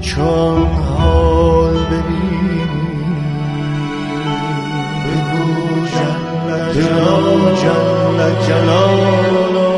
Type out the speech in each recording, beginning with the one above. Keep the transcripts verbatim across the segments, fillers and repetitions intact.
چون حال ببینی بگو جل جلال جل جلاله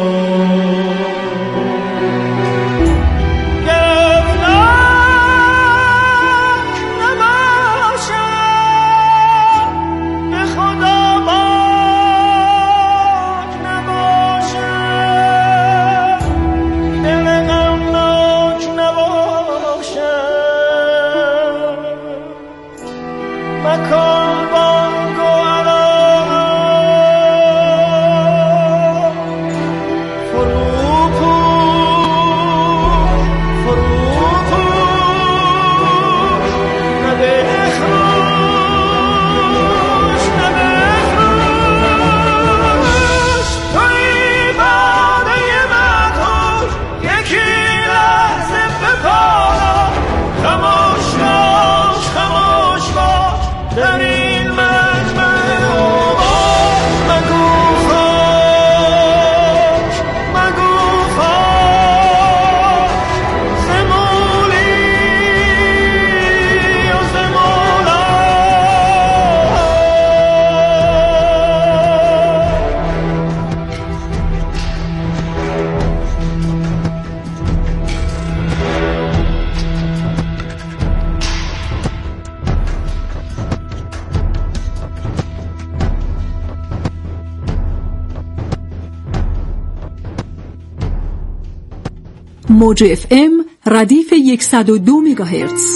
موج اف ام ردیف صد و دو مگاهرتز.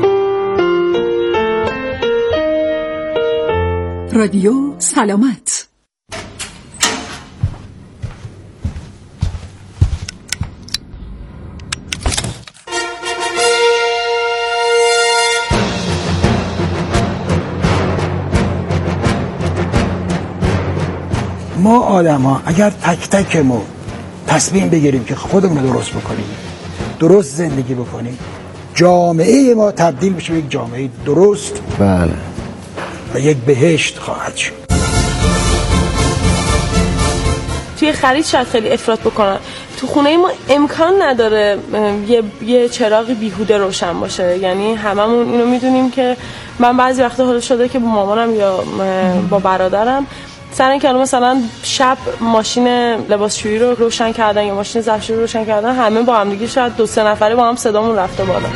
رادیو سلامت. ما آدم ها اگر تک تکمون تصمیم بگیریم که خودمون رو درست بکنیم، درست زندگی بکنیم، جامعه ما تبدیل بشه به یک جامعه درست بله و یک بهشت خواهد شد. توی خرید شاید خیلی افراط بکنن. تو خونه ما امکان نداره یه یه چراغی بیهوده روشن باشه. یعنی هممون اینو میدونیم که من بعضی وقتا حالا شده که با مامانم یا با برادرم سر اینکه مثلا شب ماشین لباسشویی رو روشن کردن یا ماشین ظرفشویی رو روشن کردن، همه با هم دیگه شاید دو سه نفره با هم صدامون رفته بالا.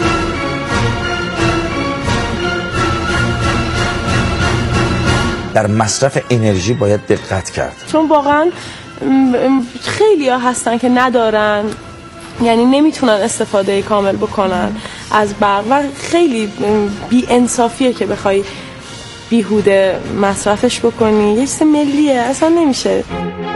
در مصرف انرژی باید دقت کرد، چون واقعا خیلی ها هستن که ندارن، یعنی نمیتونن استفاده کامل بکنن از برق و خیلی بی انصافیه که بخوای بیهوده مصرفش بکنی. یه چیز ملیه، اصلا نمیشه.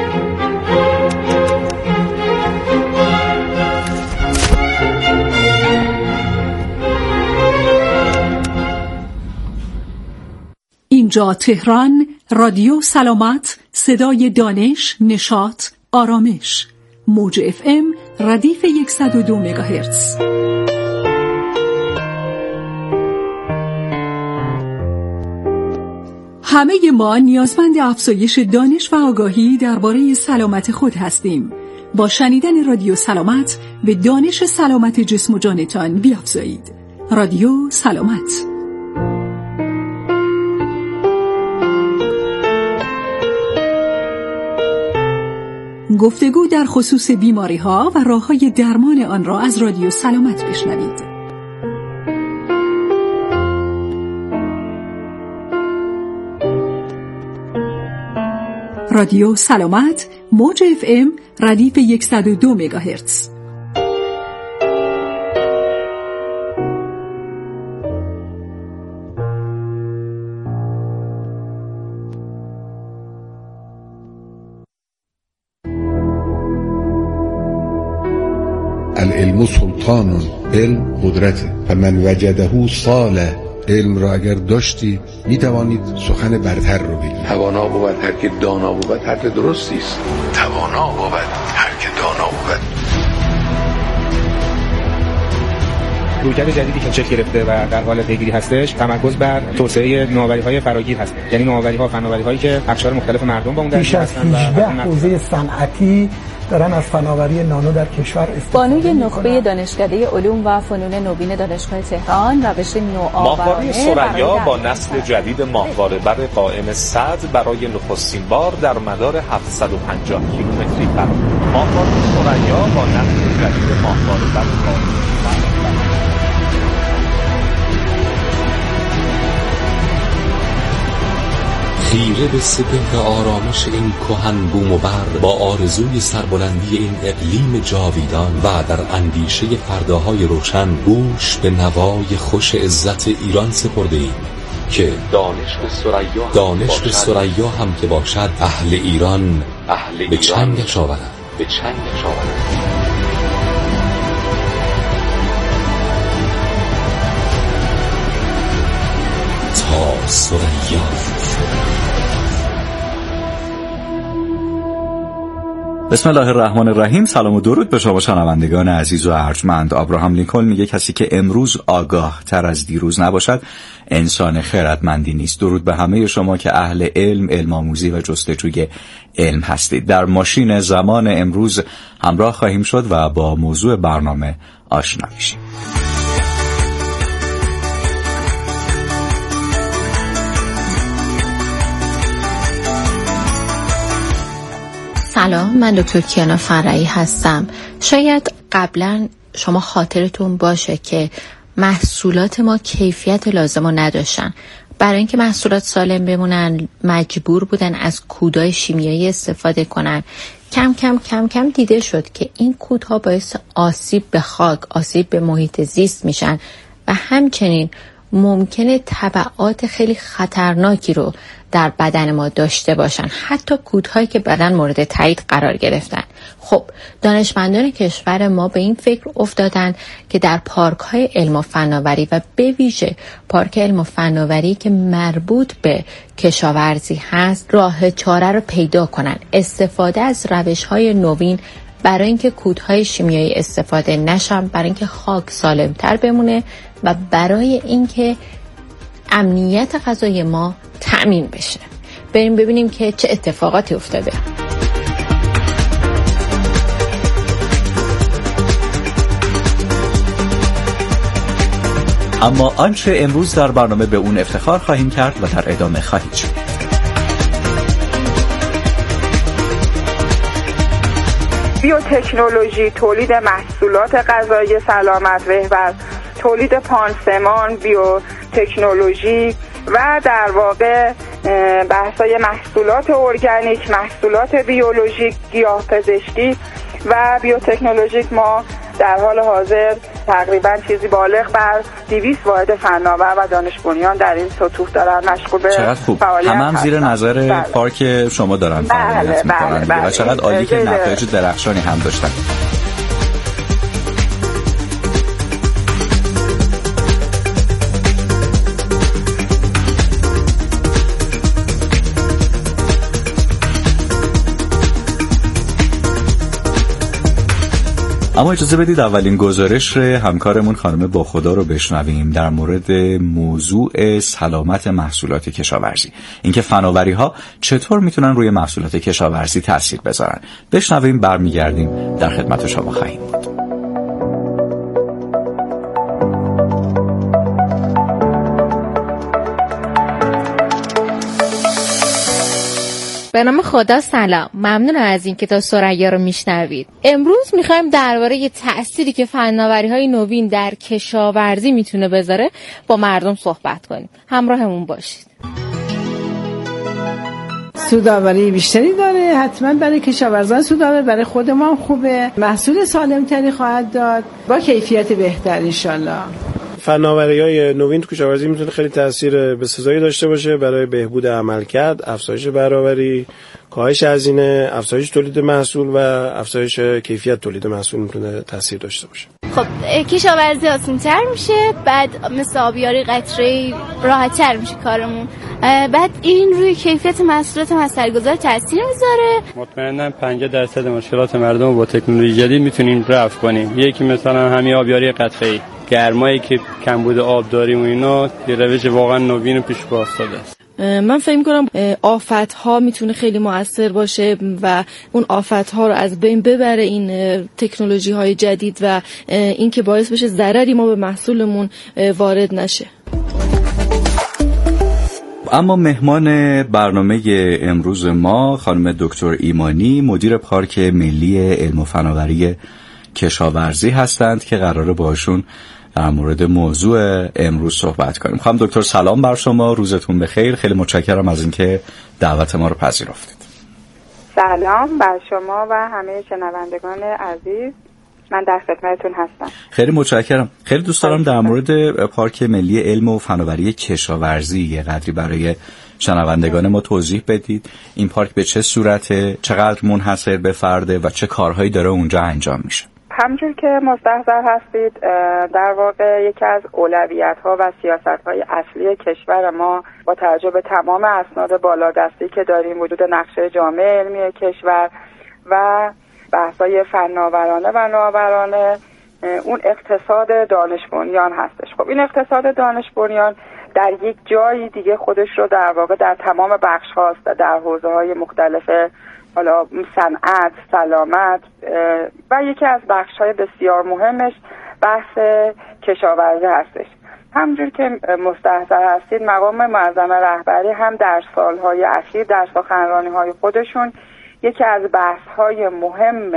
اینجا تهران، رادیو سلامت، صدای دانش، نشاط، آرامش. موج اف ام ردیف صد و دو مگاهرتز. همه ما نیازمند افزایش دانش و آگاهی درباره سلامت خود هستیم. با شنیدن رادیو سلامت به دانش سلامت جسم و جانتان بیافزایید. رادیو سلامت. گفتگو در خصوص بیماری‌ها و راه‌های درمان آن را از رادیو سلامت بشنوید. رادیو سلامت، موج اف ام ردیف صد و دو مگاهرتز. العلم سلطان، علم قدرته، فمن وجده صالح. علم را اگر داشتی می توانید سخن برتر رو بگید. توانا بود هر که دانا بود، حرف درستی است. توانا بود هر که دانا بود. رویکرد جدیدی که شکل گرفته و در حال پیگیری هستش تمرکز بر توسعه نوآوری‌های فراگیر هست، یعنی نوآوری‌ها و فناوری‌هایی که اقشار مختلف مردم با اون درگیر هستند و هجده حوزه صنعتی دارن از فناوری نانو در کشور استفاده بانوی نخبه دانشکده علوم و فنون نوین دانشگاه تهران روش نوآورانه ثریا با نسل جدید ماهواره بر قائم صد برای نخستین بار در مدار هفتصد و پنجاه کیلومتری قرار. ماهواره ثریا با نسل جدید ماهواره بر قائم خیره به سپهر آرامش این کهن بوم و بر، با آرزوی سربلندی این اقلیم جاویدان و در اندیشه فرداهای روشن، گوش به نوای خوش عزت ایران سپرده ایم که دانش به ثریا دانش به ثریا هم که باشد، اهل ایران اهل به چنگش آورد به چنگش آورد. تا ثریا. بسم الله الرحمن الرحیم. سلام و درود به شما شنوندگان عزیز و ارجمند. ابراهام لینکلن میگه کسی که امروز آگاه تر از دیروز نباشد انسان خردمندی نیست. درود به همه شما که اهل علم، علم آموزی و جستجوی علم هستید. در ماشین زمان امروز همراه خواهیم شد و با موضوع برنامه آشنا میشیم. سلام، من دکتر کیانا فرعی هستم. شاید قبلا شما خاطرتون باشه که محصولات ما کیفیت لازم رو نداشتن. برای اینکه محصولات سالم بمونن مجبور بودن از کودهای شیمیایی استفاده کنن. کم کم کم کم دیده شد که این کودها باعث آسیب به خاک، آسیب به محیط زیست میشن و همچنین ممکنه تبعات خیلی خطرناکی رو در بدن ما داشته باشن، حتی کودهایی که بدن مورد تایید قرار گرفتن. خب دانشمندان کشور ما به این فکر افتادن که در پارک های علم و فناوری و به ویژه پارک علم و فناوری که مربوط به کشاورزی هست راه چاره رو پیدا کنن، استفاده از روش های نوین برای اینکه کودهای شیمیایی استفاده نشن، برای اینکه خاک سالمتر بمونه و برای اینکه امنیت غذای ما تأمین بشه. بریم ببینیم که چه اتفاقاتی افتاده. اما آنچه امروز در برنامه به اون افتخار خواهیم کرد و در ادامه خواهید شد. بیوتکنولوژی، تولید محصولات غذایی سلامت محور، تولید پانسمان، بیوتکنولوژی و در واقع بحث‌های محصولات ارگانیک، محصولات بیولوژیک، گیاه‌پزشکی و بیوتکنولوژیک. ما در حال حاضر تقریبا چیزی بالغ بر دویست واحد فناور و دانش بنیان در این سطوح دارن مشغول به چقدر خوب. فعالیت همه هم زیر نظر بله. پارک شما دارن فعالیت میکنن بله. و چقدر عالی که نتایج درخشانی هم داشتن. اما اجازه بدید اولین گزارش همکارمون خانم باخدا رو بشنویم در مورد موضوع سلامت محصولات کشاورزی، اینکه فناوری‌ها چطور میتونن روی محصولات کشاورزی تاثیر بذارن. بشنویم، برمیگردیم در خدمت شما خواهیم بود. به نام خدا سلام، ممنونم از اینکه تا ثریا رو میشنوید. امروز میخوایم درباره تأثیری که فناوری‌های نوین در کشاورزی میتونه بذاره با مردم صحبت کنیم. همراهمون باشید. سودآوری بیشتری داره، حتما برای کشاورزان سودآوری، برای خود ما هم خوبه، محصول سالمتری خواهد داد با کیفیت بهتر ان شاءالله. فناوری‌های نوین تو کشاورزی میتونه خیلی تاثیر بسزایی داشته باشه برای بهبود عملکرد، افزایش برآوری، کاهش هزینه، افزایش تولید محصول و افزایش کیفیت تولید محصول میتونه تاثیر داشته باشه. خب کشاورزی آسان‌تر میشه، بعد مثل آبیاری قطره‌ای راحت‌تر میشه کارمون، بعد این روی کیفیت محصولات هم اثرگذار تاثیر میذاره. مطمئناً پنجاه درصد مشکلات مردم با تکنولوژی جدید میتونیم رفع کنیم. یکی مثلا همین آبیاری قطره‌ای. گرمایی که کمبود آب داریم و اینا یه روش واقعا نوین و پیش پا افتاده است. من فکر می‌کنم آفت‌ها میتونه خیلی مؤثر باشه و اون آفت‌ها رو از بین ببره این تکنولوژی‌های جدید و این که باعث بشه ضرری ما به محصولمون وارد نشه. اما مهمان برنامه امروز ما خانم دکتر ایمانی، مدیر پارک ملی علم و فناوری کشاورزی هستند که قراره باشون در مورد موضوع امروز صحبت کنیم. خانم دکتر سلام بر شما، روزتون بخیر. خیلی متشکرم از اینکه دعوت ما رو پذیرفتید. سلام بر شما و همه شنوندگان عزیز، من در خدمتتون هستم. خیلی متشکرم. خیلی دوست دارم در مورد پارک ملی علم و فناوری کشاورزی یه قدری برای شنوندگان ما توضیح بدید. این پارک به چه صورته، چقدر منحصر به فرده و چه کارهایی داره اونجا انجام میشه؟ همونجور که مستحضر هستید، در واقع یکی از اولویت‌ها و سیاست‌های اصلی کشور ما با توجه به تمام اسناد بالادستی که داریم، وجود نقشه جامع علمی کشور و بحث‌های فناورانه و نوآورانه، اون اقتصاد دانش بنیان هستش. خب این اقتصاد دانش بنیان در یک جایی دیگه خودش رو در واقع در تمام بخش‌ها در حوزه‌های مختلف، حالا صنعت، سلامت و یکی از بخش‌های بسیار مهمش بحث کشاورزی هستش. همونجور که مستحضر هستید، مقام معظم رهبری هم در سالهای اخیر در سخنرانی‌های خودشون یکی از بحث‌های مهم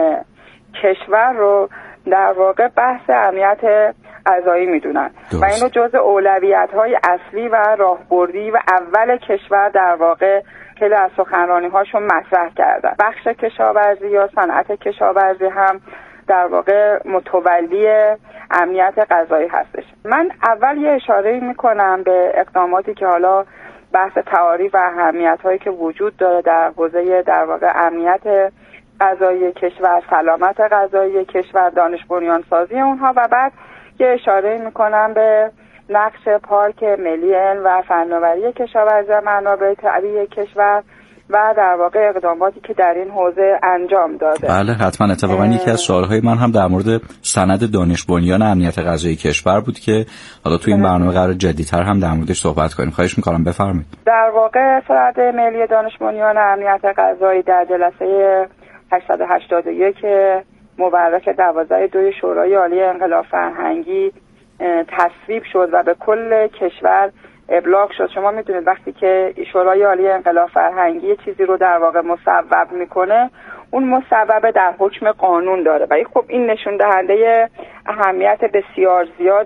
کشور رو در واقع بحث امنیت غذایی میدونن و اینو جزء اولویت‌های اصلی و راهبردی و اول کشور در واقع خیلی از سخنرانی‌هاشون مطرح کردن. بخش کشاورزی یا صنعت کشاورزی هم در واقع متولی امنیت غذایی هستش. من اول یه اشاره میکنم به اقداماتی که حالا بحث تعاریف و اهمیت‌هایی که وجود داره در حوزه در واقع امنیت غذایی کشور، سلامت غذایی کشور، دانش بنیان سازی اونها، و بعد یه اشاره میکنم به نقش پارک ملی علم و فناوری کشاورزی و منابع طبیعی کشور و در واقع اقداماتی که در این حوزه انجام داده. بله حتما. اتفاقا یکی از سوالهای من هم در مورد سند دانش بنیان امنیت غذایی کشور بود که حالا تو این برنامه قرار جدی‌تر هم در موردش صحبت کنیم. خواهش می‌کنم بفرمایید. در واقع سند ملی دانش بنیان امنیت غذایی در جلسه هشتصد و هشتاد و یک مورخ دوازده دوی شورای عالی انقلاب فرهنگی تصویب شد و به کل کشور ابلاغ شد. شما میدونید وقتی که شورای عالی انقلاب فرهنگی یه چیزی رو در واقع مصوب میکنه، اون مصوبه در حکم قانون داره و خب این نشون دهنده اهمیت بسیار زیاد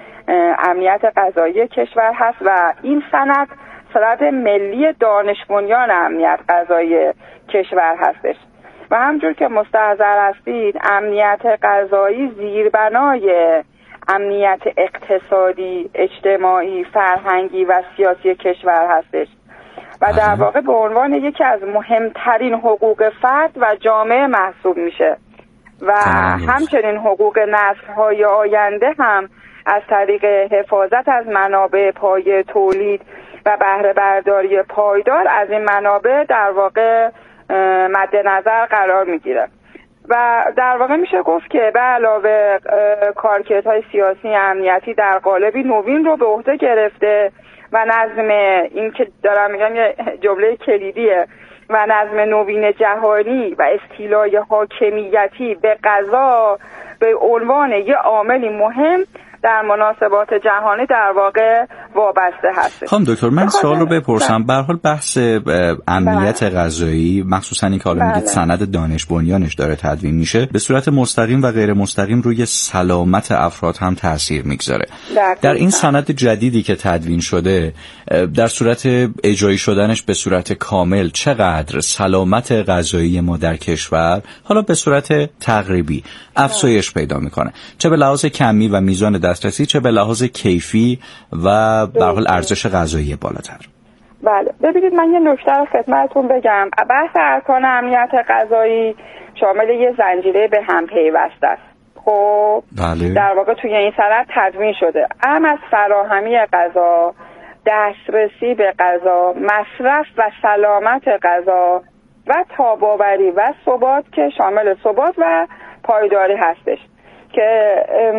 امنیت غذایی کشور هست و این سند سند ملی دانش بنیان امنیت غذایی کشور هستش. و همجور که مستحضر هستید، امنیت غذایی زیربنای امنیت اقتصادی، اجتماعی، فرهنگی و سیاسی کشور هستش و در واقع به عنوان یکی از مهمترین حقوق فرد و جامعه محسوب میشه و همچنین حقوق نسل‌های آینده هم از طریق حفاظت از منابع پایه تولید و بهره برداری پایدار از این منابع در واقع مد نظر قرار میگیره و در واقع میشه گفت که به علاوه کارکردهای سیاسی امنیتی در قالبی نوین رو به عهده گرفته و نظم، این که دارم میگم یه جمله کلیدیه، و نظم نوین جهانی و استیلای حاکمیتی به غذا به عنوان یه عاملی مهم در مناسبات جهانی در واقع وابسته هست. خانم دکتر من سوال رو بپرسم. به هر حال بحث امنیت غذایی، مخصوصا این که حالا میگید سند دانش بنیانش داره تدوین میشه، به صورت مستقیم و غیر مستقیم روی سلامت افراد هم تاثیر میگذاره. در این سند جدیدی که تدوین شده، در صورت اجرایی شدنش به صورت کامل چقدر سلامت غذایی ما در کشور حالا به صورت تقریبی افزایش پیدا میکنه، چه به لحاظ کمی و میزان دسترسی، چه به لحاظ کیفی و به هر حال ارزش غذایی بالاتر؟ بله ببینید، من یه نکته رو خدمتتون بگم. بحث ارکان امنیت غذایی شامل یه زنجیره به هم پیوسته است. خب بله. در واقع توی این سند تدوین شده اهم از فراهمی غذا، دسترسی به غذا، مصرف و سلامت غذا و تاب‌آوری و ثبات که شامل ثبات و پایداری هستش. که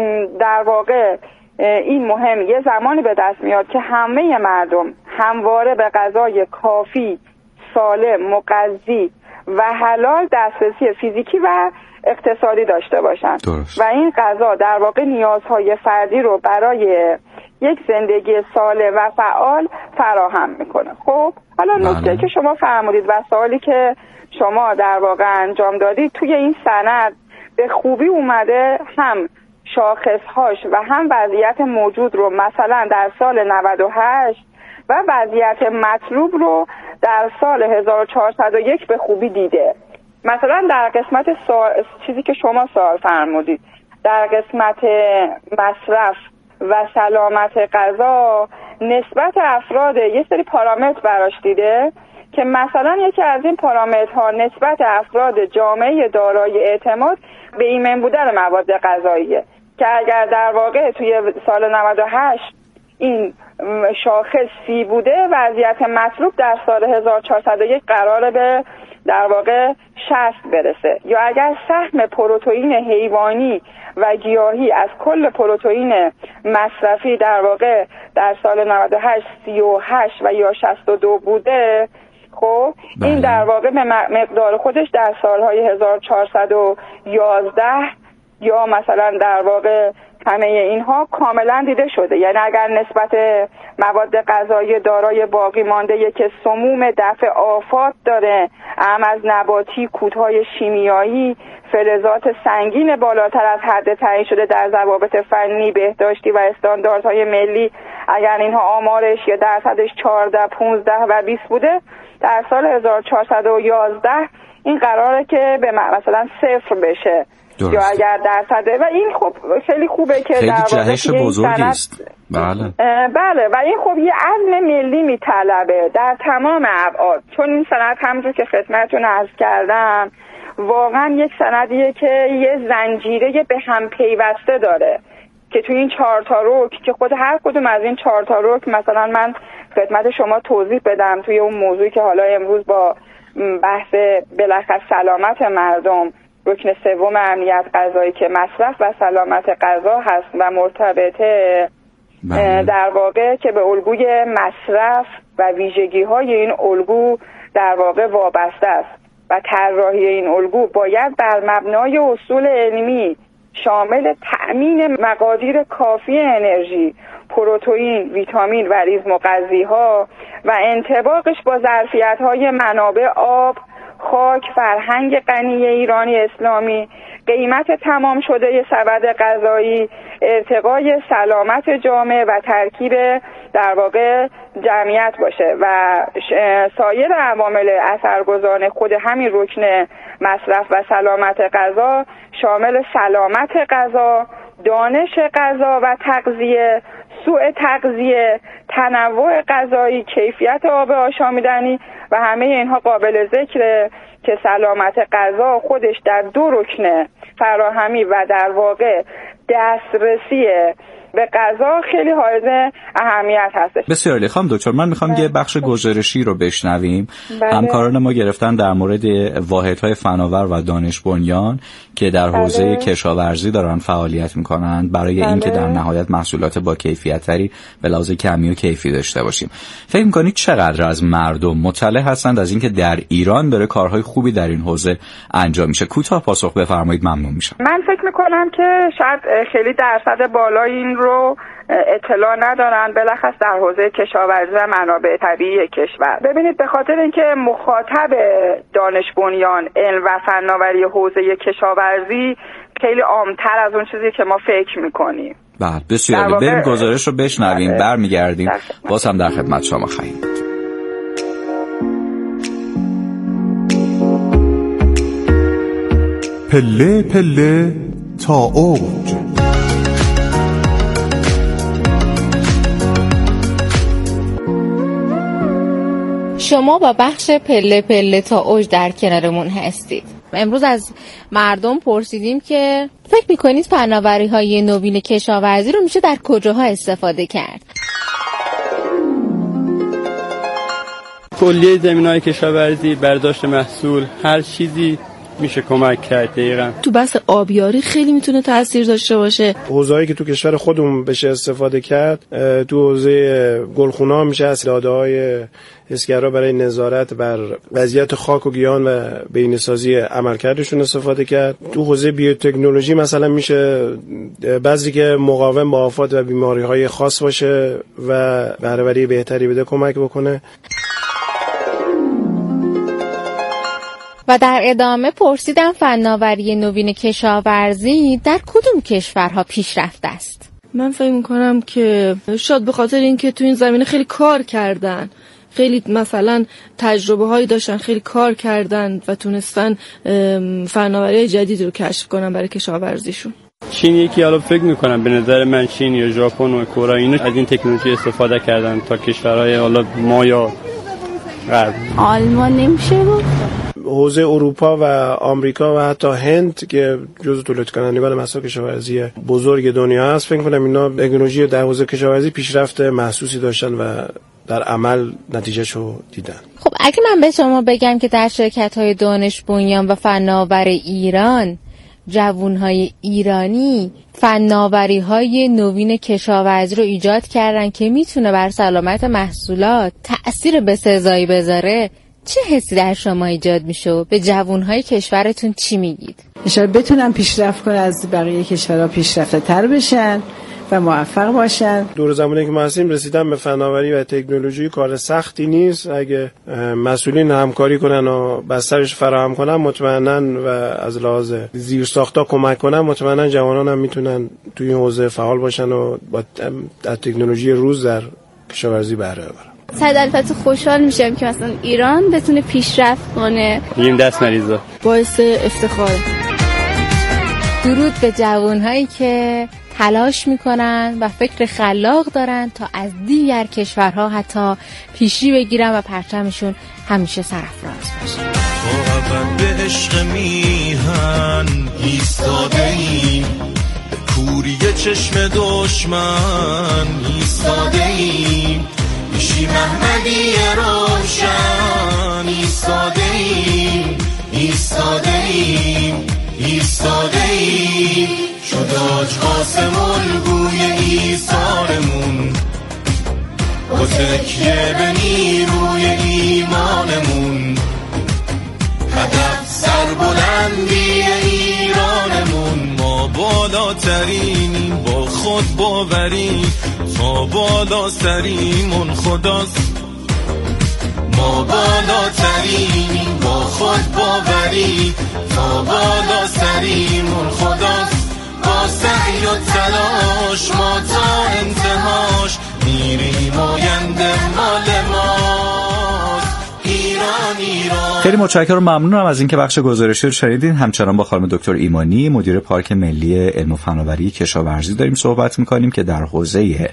در واقع این مهم یه زمانی به دست میاد که همه مردم همواره به غذای کافی، سالم، مغذی و حلال دسترسی فیزیکی و اقتصادی داشته باشن درست. و این غذا در واقع نیازهای فردی رو برای یک زندگی سالم و فعال فراهم میکنه. خب حالا نکته که شما فرمودید و سوالی که شما در واقع انجام دادید توی این سند به خوبی اومده، هم شاخصهاش و هم وضعیت موجود رو مثلا در سال نود و هشت و وضعیت مطلوب رو در سال هزار و چهارصد و یک به خوبی دیده. مثلا در قسمت سوال، چیزی که شما سوال فرمودید، در قسمت مصرف و سلامت غذا نسبت افراد یه سری پارامتر براش دیده که مثلا یکی از این پارامترها نسبت افراد جامعه دارای اعتماد به ایمن بودن مواد غذاییه که اگر در واقع توی سال نود و هشت این شاخص سی بوده، وضعیت مطلوب در سال هزار و چهارصد و یک قراره به در واقع شصت برسه. یا اگر سهم پروتئین حیوانی و گیاهی از کل پروتئین مصرفی در واقع در سال نود و هشت سی و هشت و یا شصت و دو بوده، خب این در واقع به مقدار خودش در سالهای هزار و چهارصد و یازده یا مثلا در واقع همه اینها کاملا دیده شده. یعنی اگر نسبت مواد غذایی دارای باقی مانده که سموم دفع آفات داره، اهم از نباتی، کودهای شیمیایی، فلزات سنگین بالاتر از حد تعیین شده در ضوابط فنی، بهداشتی و استانداردهای ملی، اگر اینها آمارش یا درصدش چهارده، پانزده و بیست بوده، در سال هزار و چهارصد و یازده این قراره که به مثلا صفر بشه. درست. یا اگر درصده و این خب خیلی خوبه که خیلی در جهش بزرگی است. بله. بله و این خب یه عزم ملی میطلبه در تمام ابعاد، چون این سند همونجور که خدمتتون عرض کردم واقعا یک سندیه که یه زنجیره به هم پیوسته داره که تو این چهار تا رکن که خود هر کدوم از این چهار تا رکن مثلا من خدمت شما توضیح بدم توی اون موضوعی که حالا امروز با بحث بالاخره سلامت مردم، رکن سوم امنیت غذایی که مصرف و سلامت غذا هست و مرتبطه، در واقع که به الگوی مصرف و ویژگی های این الگو در واقع وابسته است و طراحی این الگو باید بر مبنای اصول علمی شامل تأمین مقادیر کافی انرژی، پروتئین، ویتامین و ریز مغذی‌ها و انطباقش با ظرفیت‌های منابع آب، خاک، فرهنگ غنی ایرانی اسلامی، قیمت تمام شده سبد غذایی، ارتقای سلامت جامعه و ترکیب در واقع جمعیت باشه و سایر عوامل اثرگذار خود همین رکن مصرف و سلامت غذا شامل سلامت غذا، دانش غذا و تغذیه، سوء تغذیه، تنوع غذایی، کیفیت آب آشامیدنی و همه اینها قابل ذکره که سلامت غذا خودش در دو رکن فراهمی و در واقع دسترسی به غذا خیلی حائز اهمیت هستش. بسیار عالی. خانم دکتر من میخوام یه بخش گزارشی رو بشنویم. بله. همکاران ما گرفتن در مورد واحدهای فناور و دانش بنیان که در حوزه بله. کشاورزی دارن فعالیت میکنن برای بله. اینکه در نهایت محصولات با کیفیت‌تری به لحاظ کمی و کیفی داشته باشیم. فکر میکنید چقدر از مردم مطلع هستند از اینکه در ایران داره کارهای خوبی در این حوزه انجام میشه؟ کوتاه پاسخ بفرمایید، ممنون میشم. من فکر میکنم که شاید خیلی درصد بالای این رو اطلاع ندارن، بلخص در حوزه کشاورزی و منابع طبیعی کشور. ببینید به خاطر اینکه مخاطب دانش بنیان، علم و فناوری حوزه کشاورزی خیلی عام‌تر از اون چیزی که ما فکر میکنیم. بله بسیار عالی. بریم گزارش رو بشنویم، برمیگردیم باز هم در خدمت شما خواهیم. پله پله تا اوج. شما با بخش پله پله تا اوج در کنارمون هستید. امروز از مردم پرسیدیم که فکر میکنید فناوری های نوین کشاورزی رو میشه در کجاها استفاده کرد؟ کلیه زمین‌های کشاورزی، برداشت محصول، هر چیزی میشه کمک کرد. دقیقاً تو بحث آبیاری خیلی میتونه تاثیر داشته باشه. حوزه‌ای که تو کشور خودمون بشه استفاده کرد، تو حوزه گلخونا میشه از داده‌های حسگرا برای نظارت بر وضعیت خاک و گیاهان و بینه‌سازی عملکردشون استفاده کرد. تو حوزه بیوتکنولوژی مثلا میشه بذری که مقاوم به آفات و بیماری‌های خاص باشه و بهره‌وری بهتری بده کمک بکنه. و در ادامه پرسیدم فناوری نوین کشاورزی در کدوم کشورها پیشرفته است؟ من فکر می‌کنم که شاید به خاطر اینکه تو این زمینه خیلی کار کردن، خیلی مثلا تجربه هایی داشتن، خیلی کار کردن و تونستن فناوری جدید رو کشف کنن برای کشاورزیشون. چین یکی، حالا فکر میکنم به نظر من چین یا ژاپن و کره اینا از این تکنولوژی استفاده کردن تا کشورهای حالا ما یا غرب. آلمان نمیشه بود. حوزه اروپا و آمریکا و حتی هند که جزو تولید کنندگان محصول کشاورزی بزرگ دنیا هست، فکر کنم اینا تکنولوژی در حوزه کشاورزی پیشرفت محسوسی داشتن و در عمل نتیجهشو دیدن. خب اگه من به شما بگم که در شرکت‌های دانش بنیان و فناور ایران جوانهای ایرانی فناوری‌های نوین کشاورزی رو ایجاد کردن که میتونه بر سلامت محصولات تأثیر بسزایی بذاره، چه حسی در شما ایجاد میشه؟ به جوانهای کشورتون چی میگید؟ انشالله بتونن پیشرفت کنن، از بقیه کشورها پیشرفته تر بشن و موفق باشن. دور زمانی که ما هستیم رسیدن به فناوری و تکنولوژی کار سختی نیست. اگه مسئولین همکاری کنن و بسترش فراهم کنن مطمئناً و از لحاظ زیرساخت‌ها کمک کنن، مطمئناً جوانان هم میتونن توی این حوزه فعال باشن و با تکنولوژی روز در کشاورزی بهره ببرن. صد البته خوشحال میشم که مثلا ایران بتونه پیشرفت کنه. این دست مریضا باعث افتخار. درود به جوانهایی که تلاش میکنن و فکر خلاق دارن تا از دیگر کشورها حتی پیشی بگیرن و پرچمشون همیشه سرافراز باشه. واقعا به عشق میهن ایستاده ایم، به کوری چشم دشمن ایستاده ایم، ایشی محمدی روشن ایستاده ایم، ایستاده ایم، ایستاده ایم، شداج قاسم الگوی ایثارمون، با تکیه به نیروی ایمانمون، هدف سربلندی ایرانمون. ما بالاترین با خود باوری، تا بالا سریمون خداست. ما بالاترین با خود باوری، تا بالا سریمون خداست. با سعی و تلاش ما تا انتهاش میریم، آینده مال ماست. ایران ایران. خیلی متشکرم، ممنونم از اینکه بخش گزارشی رو شنیدین. همچنان با خانم دکتر ایمانی، مدیر پارک ملی علم و فناوری کشاورزی داریم صحبت می‌کنیم که در حوزه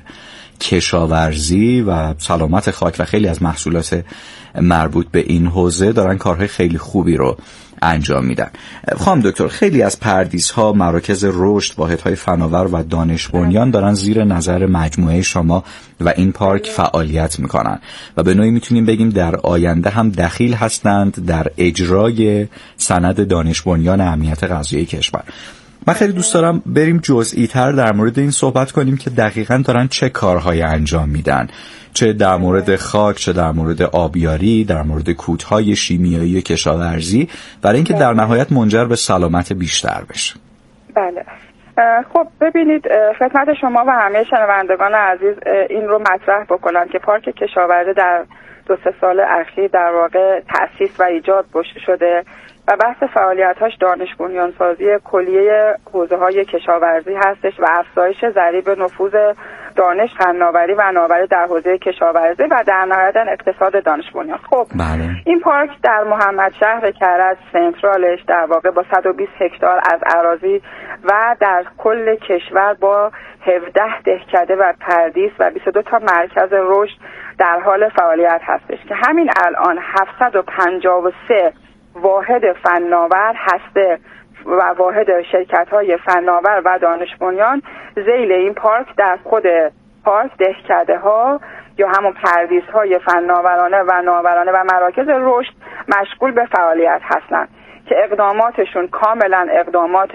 کشاورزی و سلامت خاک و خیلی از محصولات مربوط به این حوزه دارن کارهای خیلی خوبی رو انجام میدن. خانم دکتر، خیلی از پردیس‌ها، مراکز رشد، واحدهای فناور و دانش بنیان دارن زیر نظر مجموعه شما و این پارک فعالیت میکنن و به نوعی میتونیم بگیم در آینده هم دخیل هستند در اجرای سند دانش بنیان امنیت غذایی کشور. من خیلی دوست دارم بریم جزئی تر در مورد این صحبت کنیم که دقیقاً دارن چه کارهایی انجام میدن، چه در مورد خاک، چه در مورد آبیاری، در مورد کودهای شیمیایی کشاورزی، برای اینکه در نهایت منجر به سلامت بیشتر بشه. بله. خب ببینید، خدمت شما و همه شنوندگان عزیز این رو مطرح بکنم که پارک کشاورزی در دو سه سال اخیر در واقع تأسیس و ایجاد شده و بحث فعالیت‌هاش دانش بنیانسازی کلیه حوزه‌های کشاورزی هستش و افزایش ضریب نفوذ دانش، فناوری و نوآوری در حوزه کشاورزی و در نهایت اقتصاد دانش بنیان. خب بله. این پارک در محمدشهر کرج سنترالش در واقع با صد و بیست هکتار از اراضی و در کل کشور با هفده دهکده و پردیس و بیست و دو تا مرکز رشد در حال فعالیت هستش که همین الان هفتصد و پنجاه و سه واحد فناور هسته و واحد شرکت‌های فناور و دانش بنیان ذیل این پارک در خود پارک دهکده‌ها یا همون پردیس‌های فناورانه و نوآورانه و مراکز رشد مشغول به فعالیت هستند که اقداماتشون کاملا اقدامات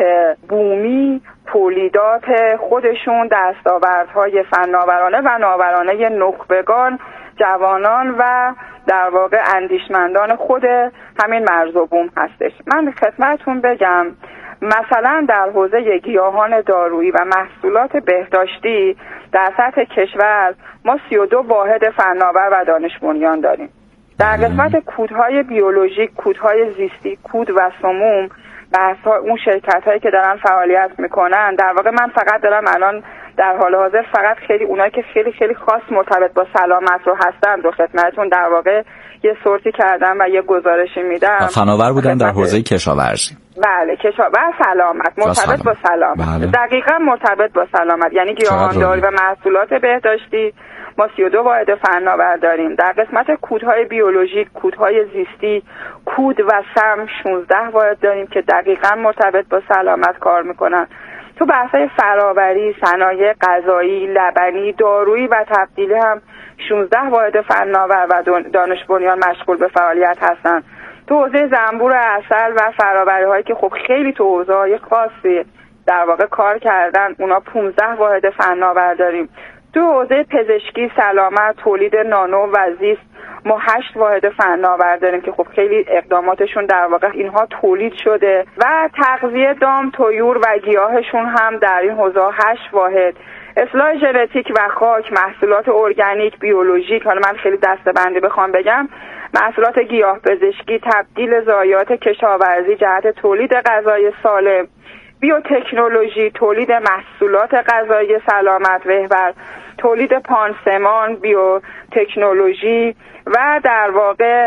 بومی، تولیدات خودشون، دستاوردهای فناورانه و ناورانه نخبگان، جوانان و در واقع اندیشمندان خود همین مرز و بوم هستش. من خدمتتون بگم مثلا در حوزه گیاهان دارویی و محصولات بهداشتی در سطح کشور ما سی و دو واحد فناور و دانش بنیان داریم. در قسمت کودهای بیولوژیک، کودهای زیستی، کود و سموم، بحث‌ها اون شرکت‌هایی که دارن فعالیت میکنن، در واقع من فقط دارم الان در حال حاضر فقط خیلی اونایی که خیلی خیلی خاص مرتبط با سلامت رو هستن رو خدمتتون در واقع یه سورتی کردم و یه گزارشی میدم. فناور بودن در حوزه کشاورزی. بله، کشاورزی و سلامت، مرتبط با سلامت. بله. دقیقاً مرتبط با سلامت، یعنی گیاهانداری و محصولات بهداشتی ما سی و دو واحد فناور داریم. در قسمت کودهای بیولوژیک، کودهای زیستی، کود و سم شانزده واحد داریم که دقیقاً مرتبط با سلامت کار میکنن. تو بحث‌های فراوری، صنایع غذایی، لبنی، دارویی و تبدیلی هم شانزده واحد فناور و دانش بنیان مشغول به فعالیت هستن. تو حوزه زنبور عسل و فراوری هایی که خب خیلی تو حوزه های خاصی در واقع کار کردن، اونا پانزده واحد فناور داریم. تو حوزه پزشکی، سلامت، تولید نانو و زیست ما هشت واحد فناور داریم که خب خیلی اقداماتشون در واقع اینها تولید شده و تغذیه دام، طیور و گیاهشون هم در این حوزه هشت واحد. اصلاح ژنتیک و خاک، محصولات ارگانیک، بیولوژیک، حالا من خیلی دسته‌بندی بخوام بگم، محصولات گیاه پزشکی، تبدیل ضایعات کشاورزی جهت تولید غذای سالم، بیوتکنولوژی، تولید محصولات غذایی سلامت محور، تولید پانسمان، بیوتکنولوژی و در واقع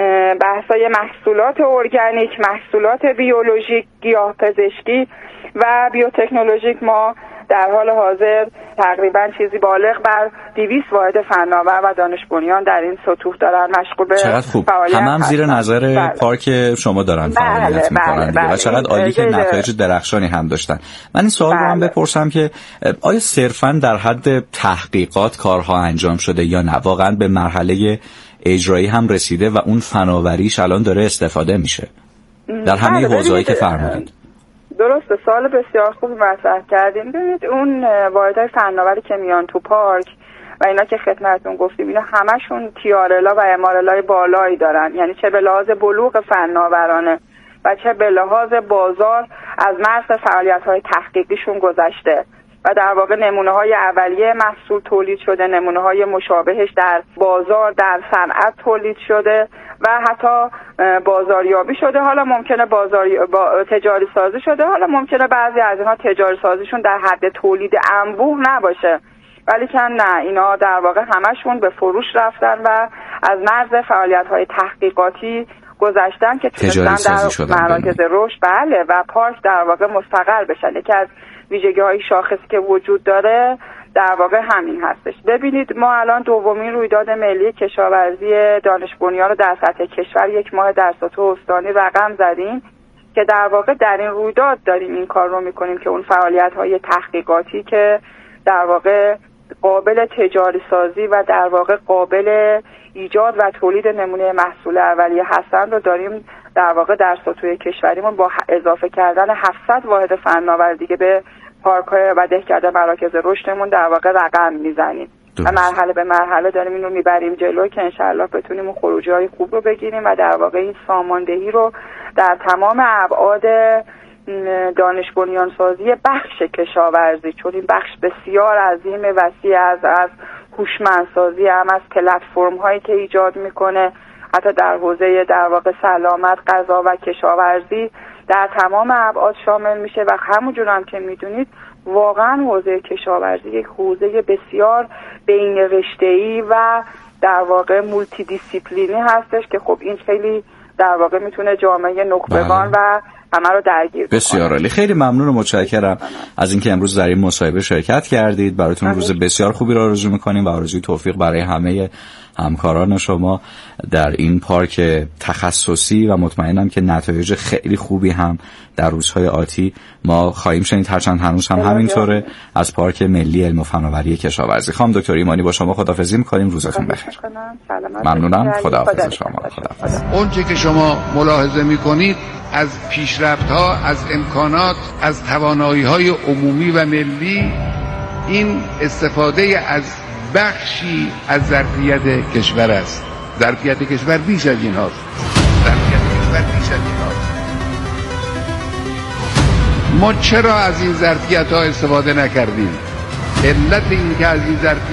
بحثای محصولات ارگانیک، محصولات بیولوژیک، گیاه پزشکی و بیوتکنولوژیک ما در حال حاضر تقریبا چیزی بالغ بر دویست واحد فناور و دانش بنیان در این سطوح دارن مشغول به چقدر خوب. همه هم زیر نظر بله. پارک شما دارن فعالیت بله. میکنن بله. و چقدر عالی که نتایج درخشانی هم داشتن. من این سوال بله. رو هم بپرسم که آیا صرفا در حد تحقیقات کارها انجام شده یا نه واقعا به مرحله اجرایی هم رسیده و اون فناوریش الان داره استفاده میشه در همه حوزه‌ای که فرمودید؟ درسته، سوال بسیار خوب مطرح کردیم. ببینید اون واحدهای فناوری که میان تو پارک و اینا که خدمتتون گفتیم، اینا همشون تیارلا و امارلای بالایی دارن، یعنی چه به لحاظ بلوغ فناورانه و چه به لحاظ بازار از مرز فعالیت‌های تحقیقیشون گذشته و در واقع نمونه‌های اولیه محصول تولید شده، نمونه‌های مشابهش در بازار، در صنعت تولید شده و حتی بازاریابی شده. حالا ممکنه بازاری با تجاری سازی شده، حالا ممکنه بعضی از اینها تجاری سازیشون در حد تولید انبوه نباشه، ولی که نه، اینا در واقع همشون به فروش رفتن و از مرز فعالیت‌های تحقیقاتی گذاشتن که تونستن در مراکز رشد بله و پارک در واقع مستقر بشن. یکی از ویژگی‌های شاخصی که وجود داره در واقع همین هستش. ببینید ما الان دومین رویداد ملی کشاورزی دانش بنیان رو در سطح کشور یک ماه در سطح استانی رقم زدیم که در واقع در این رویداد داریم این کار رو میکنیم که اون فعالیت‌های تحقیقاتی که در واقع قابل تجاری سازی و در واقع قابل ایجاد و تولید نمونه محصول اولیه هستند رو داریم در واقع در سطوح کشوریمون با اضافه کردن هفتصد واحد فناور دیگه به پارک‌های و دهکده مراکز رشدمون در واقع رقم میزنیم و مرحله به مرحله داریم این رو میبریم جلو که انشالله بتونیم اون خروجی‌های خوب رو بگیریم و در واقع این ساماندهی رو در تمام ابعاد دانش بنیان سازی بخش کشاورزی، چون این بخش بسیار عظیم وسیع از از هوشمندسازی هم از پلتفرم هایی که ایجاد میکنه، حتی در حوزه در واقع سلامت، غذا و کشاورزی در تمام ابعاد شامل میشه و همونجور هم که میدونید واقعا حوزه کشاورزی یک حوزه بسیار بین رشته‌ای و در واقع مولتی دیسیپلینی هستش که خب این خیلی در واقع میتونه جامعه نخبگان و همه رو درگیر بکنه. بسیار عالی، خیلی ممنون و متشکرم از اینکه امروز در این مصاحبه شرکت کردید. براتون روز بسیار خوبی را آرزو می‌کنیم و آرزوی توفیق برای همه همکاران شما در این پارک تخصصی و مطمئنم که نتایج خیلی خوبی هم در روزهای آتی ما خواهیم شنید، هرچند هنوز هم همینطوره، از پارک ملی علم و فناوری کشاورزی. خانم دکتر ایمانی با شما خداحافظی می‌کنیم، روزتون بخیر. ممنونم، خداحافظ شما. خداحافظ. اون چه که شما ملاحظه می‌کنید از پیشرفت‌ها، از امکانات، از توانایی‌های عمومی و ملی، این استفاده از بخشی از ظرفیت کشور است. ظرفیت کشور بیش از این هاست. ظرفیت کشور بیش از این هاست. ما چرا از این ظرفیت ها استفاده نکردیم؟ علت این که از این ظرفیت